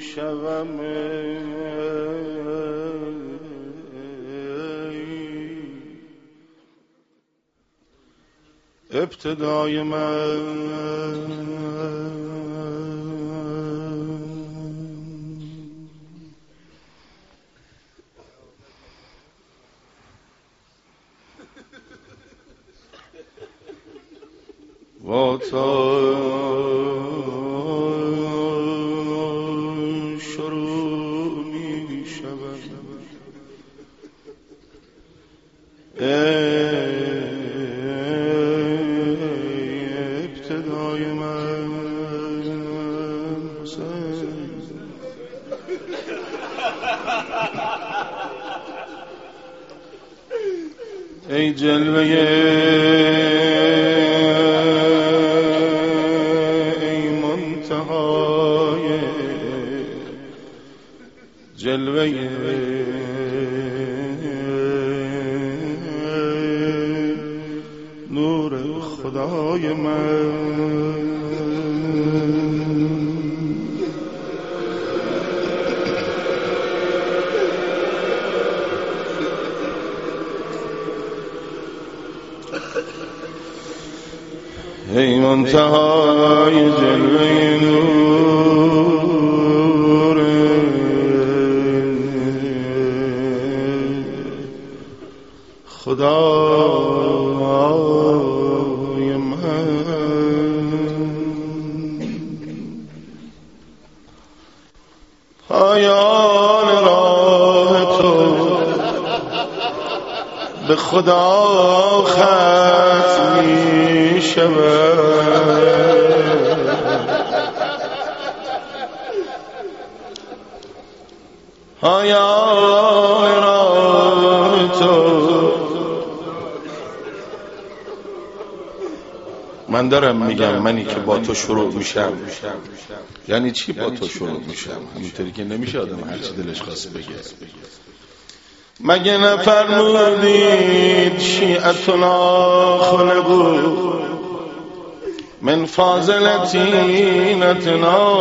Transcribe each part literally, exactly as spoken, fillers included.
شوم ابتدای من و تا شروع می شود ابتدای من ای جلوه ای منتهای جلوه نور خدای من ای منتهای جلوه نور خدای من پایان راه تو به خدا ختم می شود پایان راه تو من دارم میگم منی که با تو شروع میشم یعنی چی با تو شروع میشم همینطوری که نمیشه آدم هرچی دلش خواست بگه مگه نفرمودید شیعتنا خلقو من فاضلتینتنا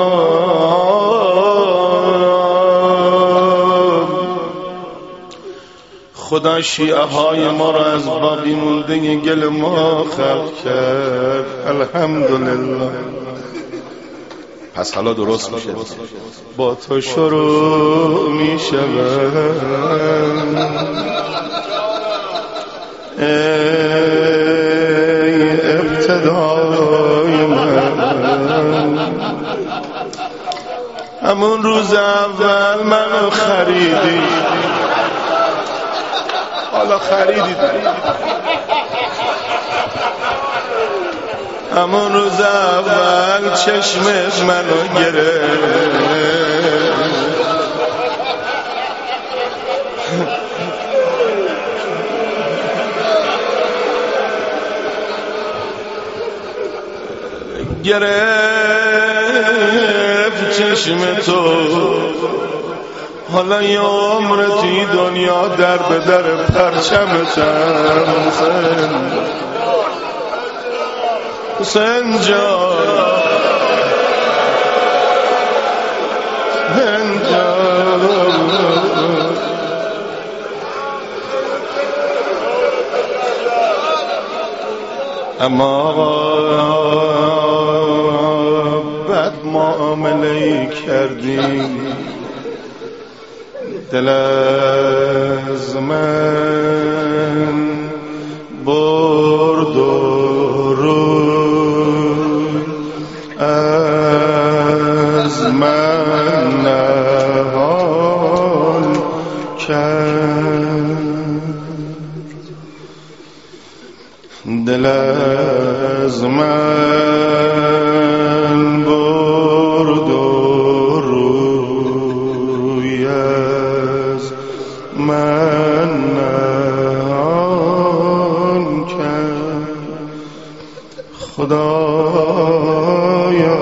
خدا شیعه های ما را از باقی مونده گل ما خلق کرد الحمدلله پس حالا درست میشه با تو شروع میشود ای ابتدای من همون روز اول منو خریدی حالا خریدی همون روز اول چشمت منو گرفت گرفت چشم تو حالا یه عمر توی دنیا در به در پرچمتم حسین حسین جان حسین جان اما بد معامله کردیم دل از من برد و روی از من نهال کرد دل از من برد و روی از من نهان کرد خدایا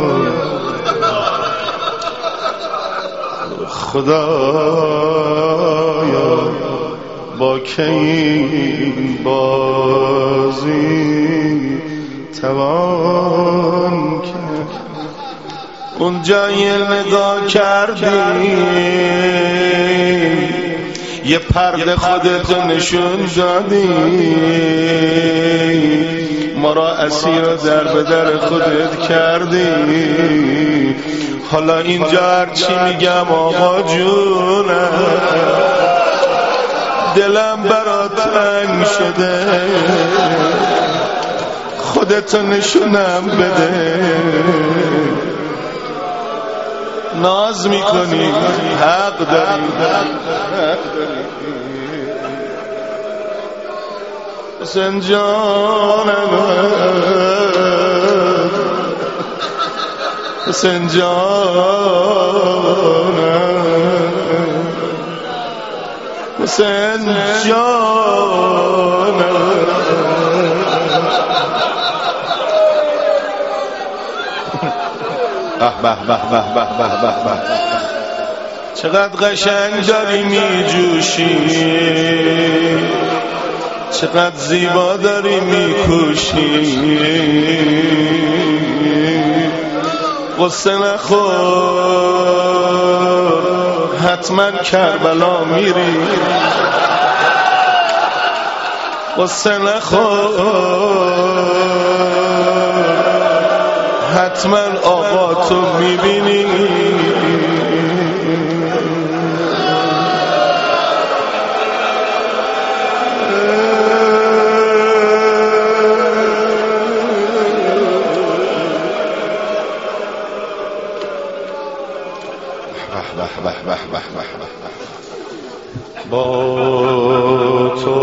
خدایا با که این بازی توان کرد اونجا یه نگاه کردی یه پرده خودتو نشون دادی ما را اسیر در به در خودت کردی حالا اینجا هرچی میگم آقا جونه دلم برات تنگ شده خودتو نشونم بده ناز میکنی حق داری حسین جانم حسین جانم حسین جانم به به به به به به به به چقدر قشنگ داری میجوشی چقدر زیبا داری میکوشی قصه نخور حتما کربلا میری قصه نخور حتما آقا تو میبینی با تو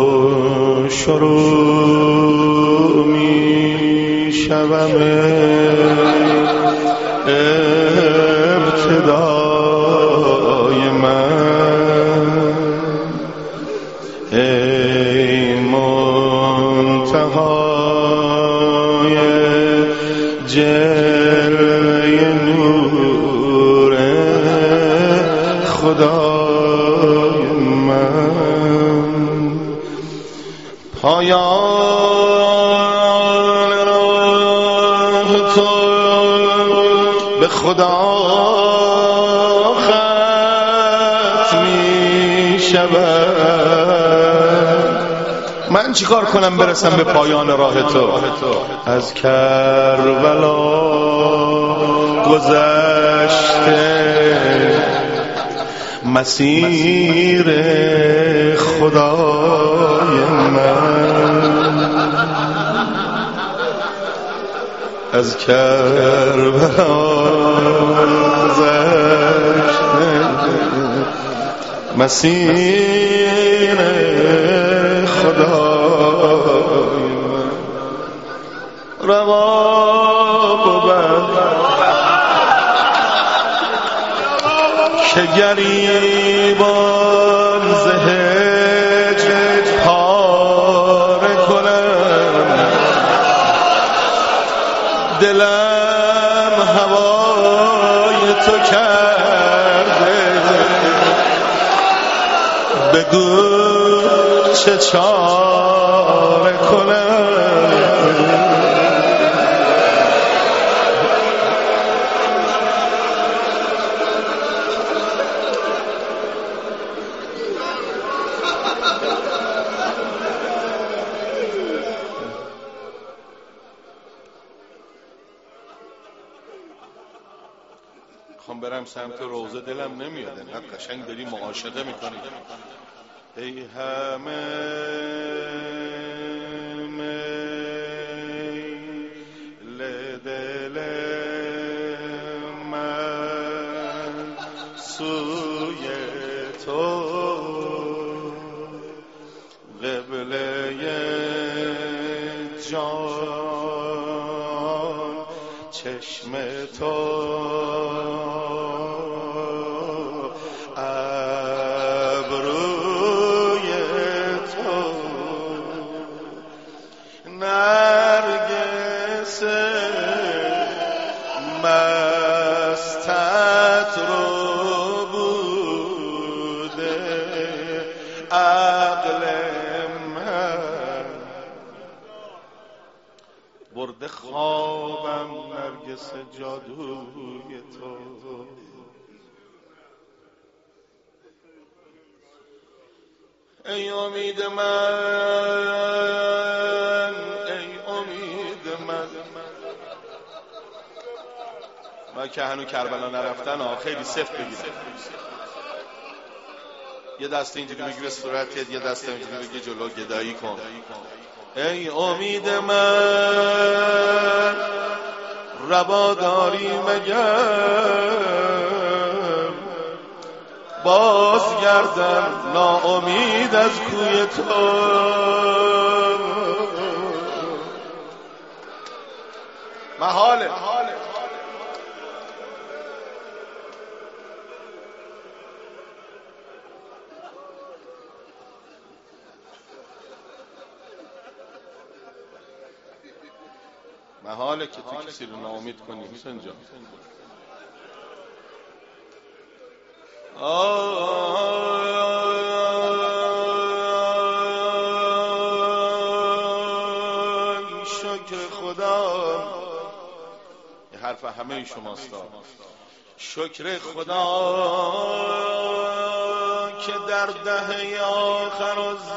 شروع می شوم ابتدای من ای منتهای جلوه نور خدای من پایان راه تو به خدا ختم می شود من چیکار کنم برسم به پایان راه تو از کربلا گذشته مسیر خدای من از کربلا گذشته مسیر خدای من روا بود که گریبان زهج پاره کنم دلم هوای تو کرده بگو چه چاره کنم خوام برم سمت روزه دلم نمیاد انقدر قشنگ داری معاشقه میکنی ای همه میل دل من سوی تو قبله جان چشم تو ابروی تو نرگس مستت رو بوده عقل من برده خوابم نرگس جادوی تو. ای امید من، ای امید من. ما که هنو کربلا نرفتن ها، خیلی سفت بگیرن. یه دست اینجوری بگی به صورتت، یه دست اینجوری بگی جلو، گدایی کن. ای امید من، روا داری مگر باز گردم ناامید از کوی تو. محاله محاله که تو کسی رو ناامید کنی حسین جان. آی شکر خدا، یه حرف همه شماست. شکر خدا که در دهه آخر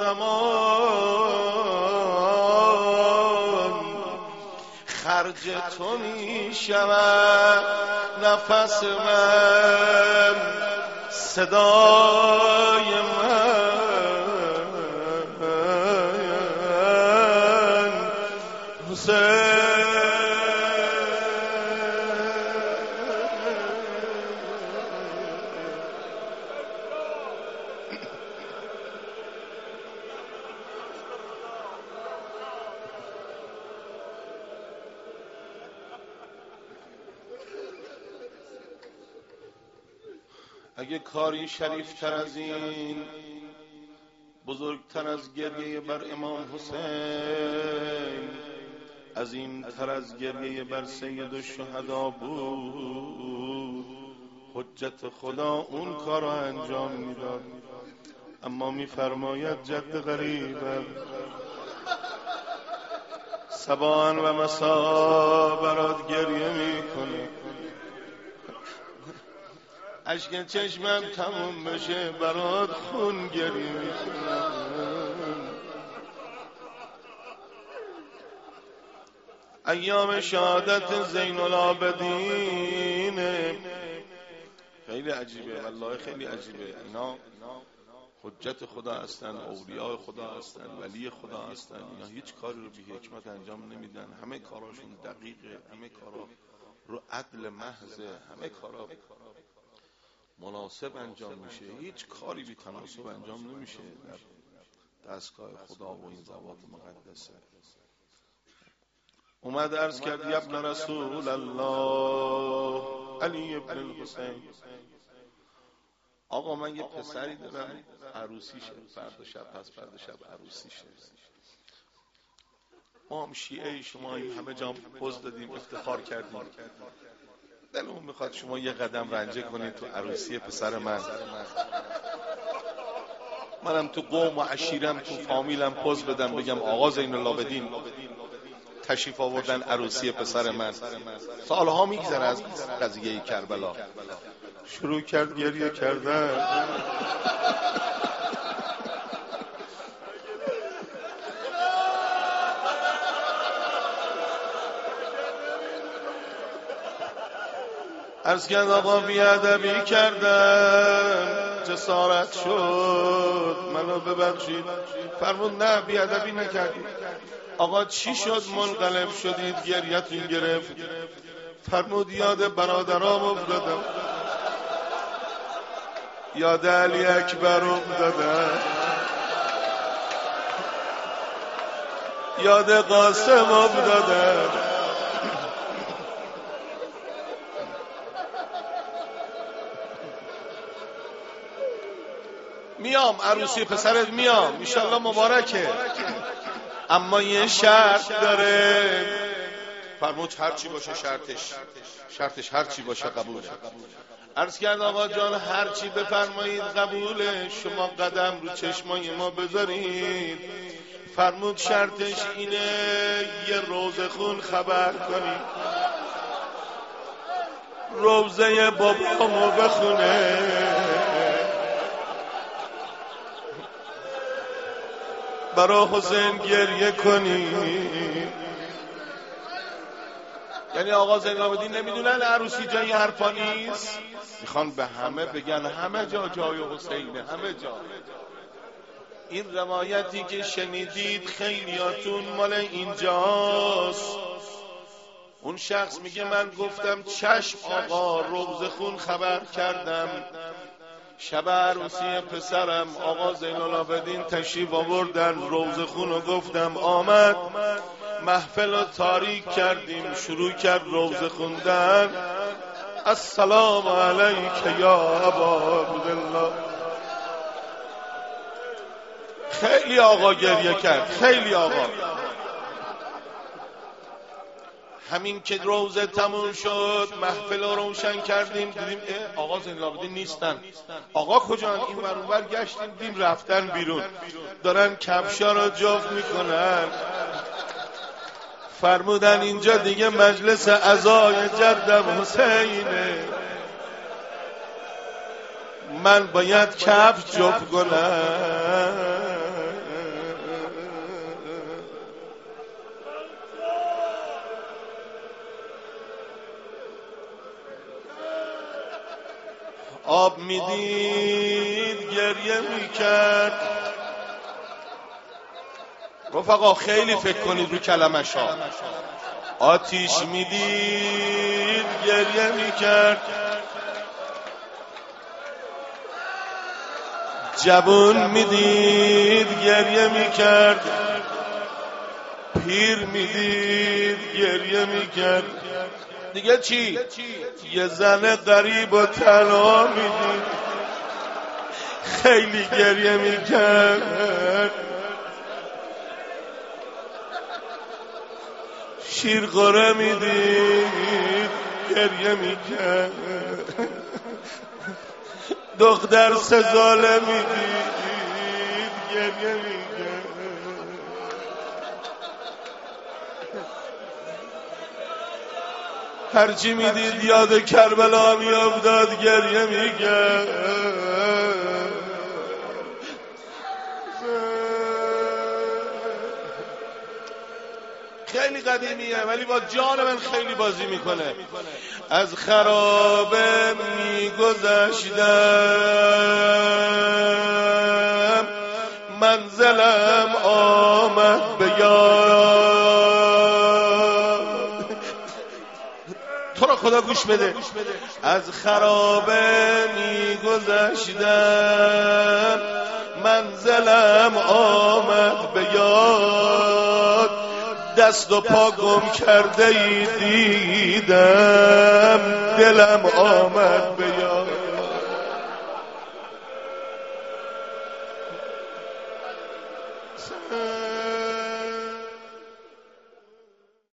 الزمان خرج تو می شود نفس من، صدای من حسین. اگه کاری شریفتر از این، بزرگتر از گریه بر امام حسین، عظیمتر از گریه بر سید الشهدا بود، حجت خدا اون کار رو انجام میداد. اما میفرماید جد غریبم صباحاً و مسا برات گریه میکنه، اشک چشمم تموم بشه برات خون گریه میکنم. ایام شهادت زین العابدین خیلی عجیبه، والله خیلی عجیبه. اینا حجت خدا هستن، اولیاء خدا هستن، ولی خدا هستن. اینا هیچ کاری رو بی حکمت انجام نمیدن، همه کاراشون دقیقه، همه کارا رو عدل محضه، همه کارا مناسب انجام میشه، هیچ کاری بی تناسب انجام نمیشه در دستگاه خدا و این ذوات مقدسه. اومد عرض کرد یا ابن رسول الله علی ابن الحسین، آقا من یه پسری دارم عروسیشه، فردا شب پس فردا شب عروسیشه. ما هم شیعه شما همه جا پوز دادیم، افتخار کردیم، دلمون میخواد شما یه قدم رنجه کنید تو عروسی پسر من. منم تو قوم و عشیرم تو فامیلم پوز بدم بگم آقا زین العابدین تشریف آوردن عروسی پسر من. سالها میگذره از قضیه کربلا. شروع کرد گریه کردن. عرض کرد آقا بیادبی کردم، جسارت شد، منو ببخشید. فرمود نه بیادبی نکردی. آقا چی شد منقلب شدید گریتون گرفت؟ فرمود یاد برادرام افتادم، یاد علی اکبر افتادم، یاد قاسم افتادم. میام عروسی پسرت میام انشالله مبارکه، اما یه شرط داره. فرمود هر چی باشه شرطش، شرطش هر چی باشه قبوله. عرض کرد آقا جان هر چی بفرمایید قبوله، شما قدم رو چشمای ما بذارید. فرمود شرطش اینه یه روزه خون خبر کنی، روزه بابامو بخونه. برا حسین گریه کنی. یعنی آقا زین العابدین نمیدونن عروسی جایی حرفا نیست، میخوان به همه بگن همه جا جای حسینه، همه جا. این روایتی که شنیدید خیلیاتون مال اینجاست. اون شخص میگه من گفتم چشم آقا، روزه خون خبر کردم. شب عروسی پسرم آقا زین العابدین تشریف آوردن، روزه خون رو گفتم آمد، محفل رو تاریک کردیم، شروع کرد روزه خوندن. السلام علیک یا ابا عبدالله. خیلی آقا گریه کرد، خیلی آقا. همین که روزه تموم شد محفل رو روشن کردیم، دیدیم آقا زین العابدین نیستن. آقا کجان؟ این ور اون ور گشتیم، دیدیم رفتن بیرون، دارن کفشا رو جفت میکنن. فرمودن اینجا دیگه مجلس عزای جدم حسینه، من باید کفش جفت کنم. آب میدید گریه میکرد. رفقا خیلی فکر کنید رو کلمش ها. آتیش میدید گریه میکرد. جوون میدید گریه میکرد. پیر میدید گریه میکرد. دیگه چی؟ یه زن غریب و تنها میدید خیلی گریه میکرد. شیرخوره میدید گریه میکرد. دختر سزاله میدید گریه میکرد. هرچی میدید یاد کربلا میافتاد گریه میکرد. خیلی قدیمیه ولی با جان من خیلی بازی میکنه. از خرابه میگذشتم، منزلم آمد به یاد. تو را خدا گوش بده. از خرابه میگذشتم، منزلم آمد به یاد. دست و پا گم کرده ای دیدم، دلم آمد به یاد.